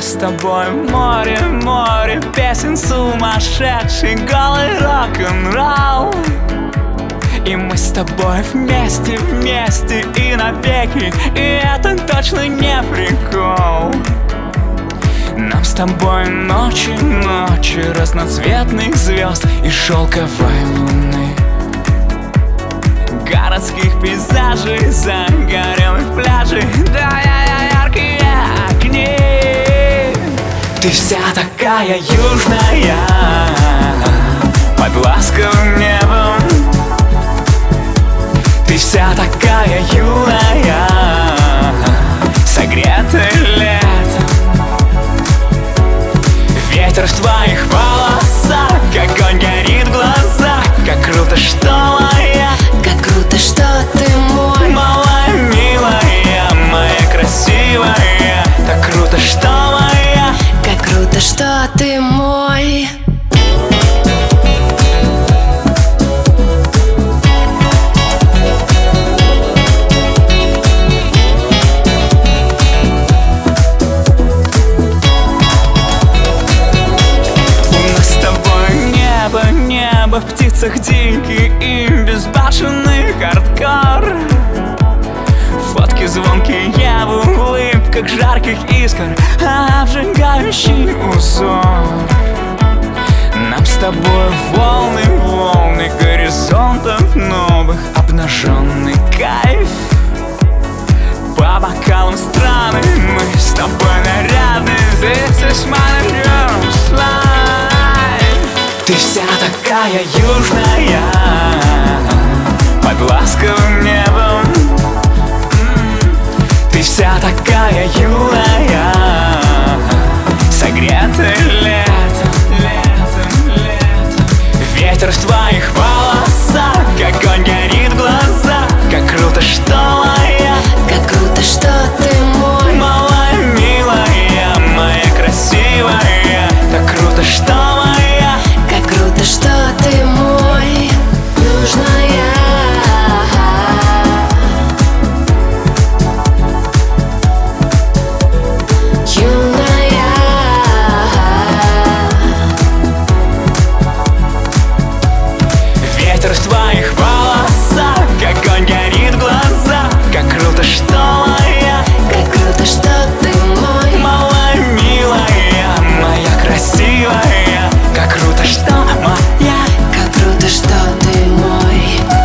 с тобой море, море песен, сумасшедший голый рок-н-ролл. И мы с тобой вместе, вместе и навеки, и это точно не прикол. Нам с тобой ночи, ночи разноцветных звезд и шелковой луны, городских пейзажей, загорелых пляжей, да яркие огни. Ты вся такая южная, под ласковым небом. Ты вся такая юная, согретая летом. Ветер в твоих волосах, огонь горит в глазах. Как круто, что моя, как круто, что ты мой, малая, милая, моя красивая. Так круто, что моя, как круто, что ты мой. В птицах дикий и безбашенный хардкор. Фотки звонкие в улыбках жарких искр, обжигающий узор. Нам с тобой волны, волны горизонтов новых, обнаженный кайф. По бокалам страны мы с тобой нарядны. This is my girl's life. Ты вся такая южная, под ласковым небом. Ты вся такая юная, согретая летом, летом, летом. Ветер в твоих волосах, огонь горит в глазах. Как круто, что моя, как круто, что ты мой, малая, милая, моя красивая. Так круто, что моя, как круто, что ты мой, южная. Юная. Ветер в твоих волосах, огонь горит в глазах. Как круто, что моя, Как круто, что ты мой, малая, милая, моя красивая. Как круто, что моя, как круто, что ты мой.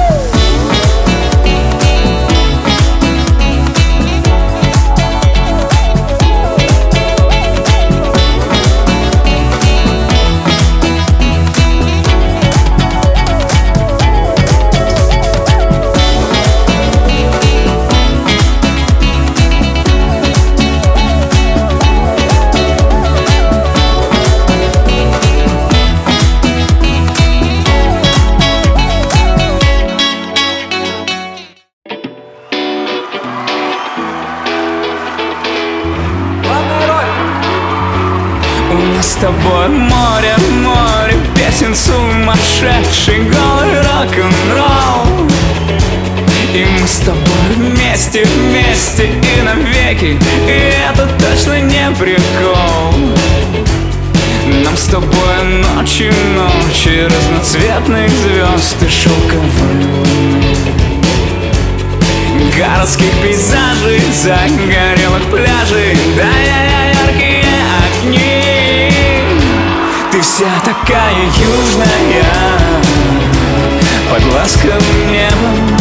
у нас с тобой море, море песен, сумасшедший голый рок-н-ролл. И мы с тобой вместе, вместе и навеки, и это точно не прикол. Нам с тобой ночи, ночи разноцветных звезд и шелковой луны, городских пейзажей, загорелых пляжей, да яркие огни. Ты вся такая южная, под ласковым небом.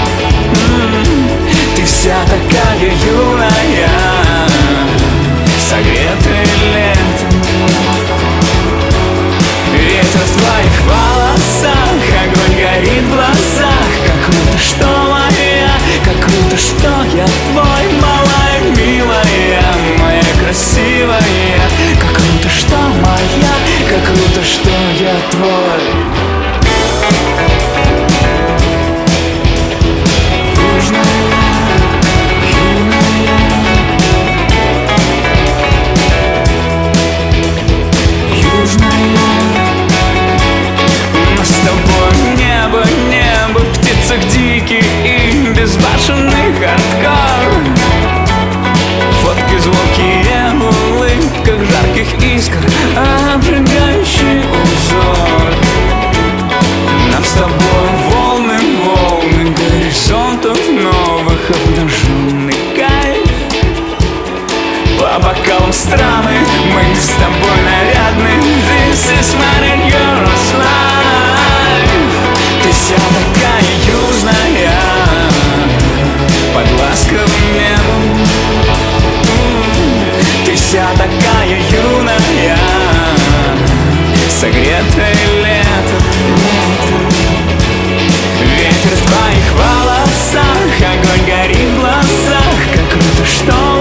Ты вся такая юная, согретая летом. Ветер в твоих волосах, огонь горит в глазах. Как круто, что моя, как круто, что я твой, малая, милая, моя красивая. Как круто, что моя, как круто, что я твой. Фотки звонкие в улыбках согретое лето. Ветер в твоих волосах, огонь горит в глазах. Как круто, что